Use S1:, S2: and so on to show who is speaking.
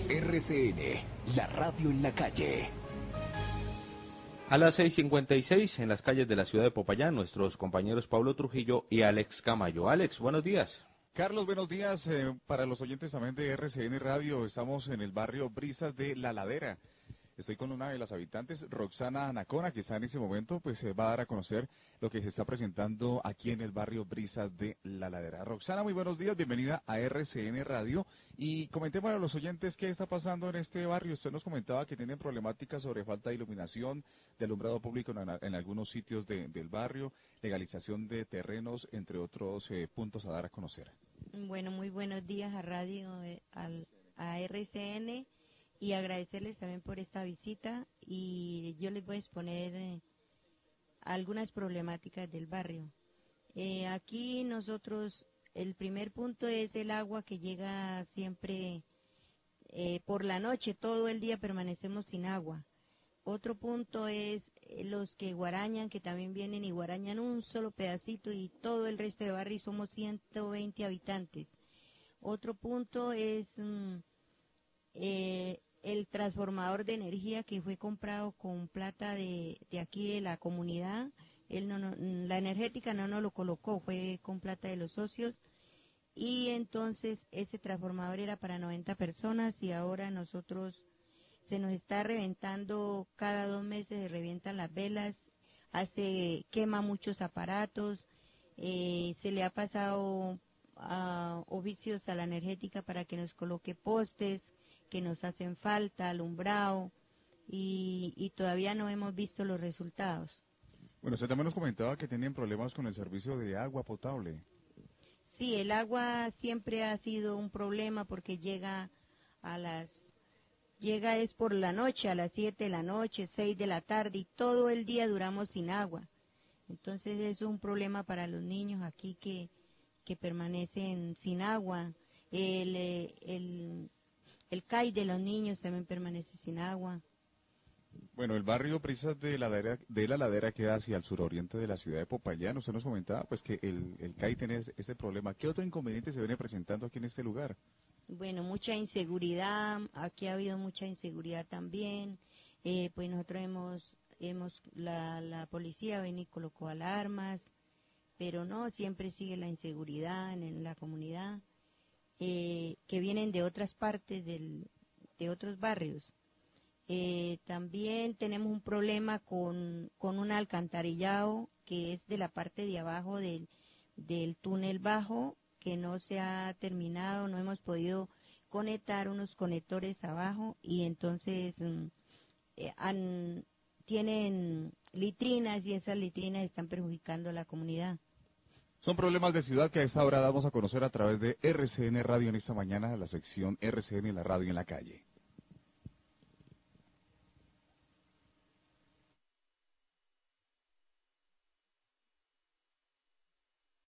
S1: RCN, la radio en la calle.
S2: A las 6:56 en las calles de la ciudad de Popayán, nuestros compañeros Pablo Trujillo y Alex Camayo. Alex, buenos días.
S3: Carlos, buenos días. Para los oyentes también de RCN Radio, estamos en el barrio Brisas de La Ladera. Estoy con una de las habitantes, Roxana Anacona, que está en ese momento, pues va a dar a conocer lo que se está presentando aquí en el barrio Brisas de La Ladera. Roxana, muy buenos días, bienvenida a RCN Radio. Y comentemos a los oyentes qué está pasando en este barrio. Usted nos comentaba que tienen problemáticas sobre falta de iluminación, de alumbrado público en algunos sitios del barrio, legalización de terrenos, entre otros puntos a dar a conocer.
S4: Bueno, muy buenos días a Radio, a RCN. Y agradecerles también por esta visita, y yo les voy a exponer algunas problemáticas del barrio. Aquí nosotros, el primer punto es el agua que llega siempre por la noche, todo el día permanecemos sin agua. Otro punto es los que guarañan, que también vienen y guarañan un solo pedacito y todo el resto de barrio, y somos 120 habitantes. Otro punto es el transformador de energía que fue comprado con plata de aquí de la comunidad. La energética no nos lo colocó, fue con plata de los socios, y entonces ese transformador era para 90 personas y ahora nosotros se nos está reventando, cada 2 meses se revientan las velas, quema muchos aparatos, se le ha pasado oficios a la energética para que nos coloque postes que nos hacen falta, alumbrado, y todavía no hemos visto los resultados.
S3: Bueno, usted también nos comentaba que tienen problemas con el servicio de agua potable.
S4: Sí, el agua siempre ha sido un problema porque llega es por la noche, a las 7 de la noche, 6 de la tarde, y todo el día duramos sin agua. Entonces es un problema para los niños aquí que permanecen sin agua. El CAI de los niños también permanece sin agua.
S3: Bueno, el barrio Brisas de la Ladera queda hacia el suroriente de la ciudad de Popayán. Usted nos comentaba pues que el CAI tiene ese problema. ¿Qué otro inconveniente se viene presentando aquí en este lugar?
S4: Bueno, mucha inseguridad, aquí ha habido mucha inseguridad también. Pues nosotros la policía vino y colocó alarmas, pero no, siempre sigue la inseguridad en la comunidad. Que vienen de otras partes de otros barrios. También tenemos un problema con un alcantarillado que es de la parte de abajo del túnel bajo, que no se ha terminado, no hemos podido conectar unos conectores abajo, y entonces tienen litrinas, y esas litrinas están perjudicando a la comunidad.
S3: Son problemas de ciudad que a esta hora damos a conocer a través de RCN Radio en esta mañana, la sección RCN, la radio en la calle.